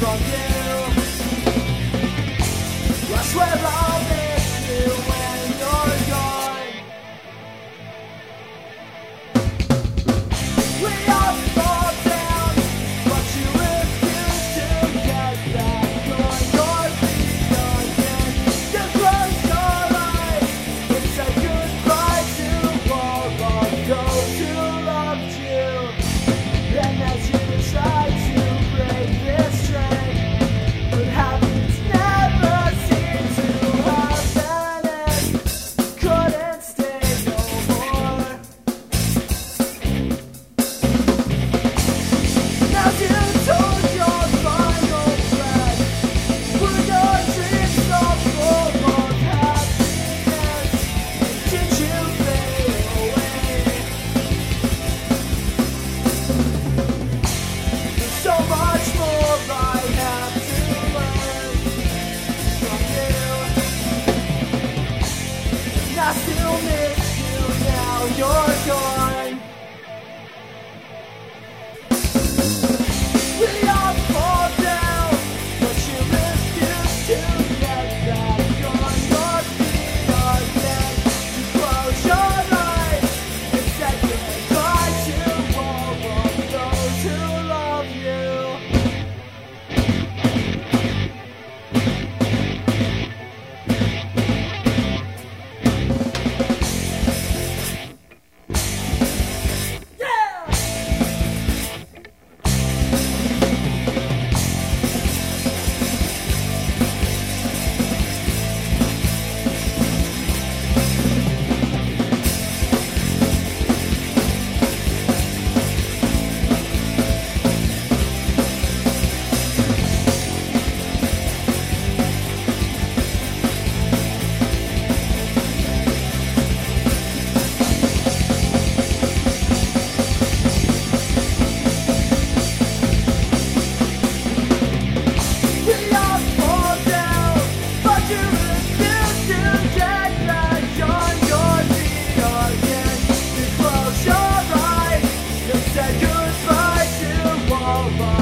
from you. I swear I'll miss you when you're gone. We all fall down, but you refuse to get back on your feet again. You close your eyes and say goodbye to all of those who loved you. And as you try to break this train, but habits never seem to have an end. Couldn't stay no more. Now you told your final breath, were your dreams all full of happiness? Did you fade away? There's so much more I have to learn from you. And I still miss you now you're gone. We all fall down, but you refuse to get back on your feet again. You close your eyes and say goodbye to all of those who love you. Yeah! We all fall down, but you refuse to get back on your feet again. You close your eyes and say goodbye to all of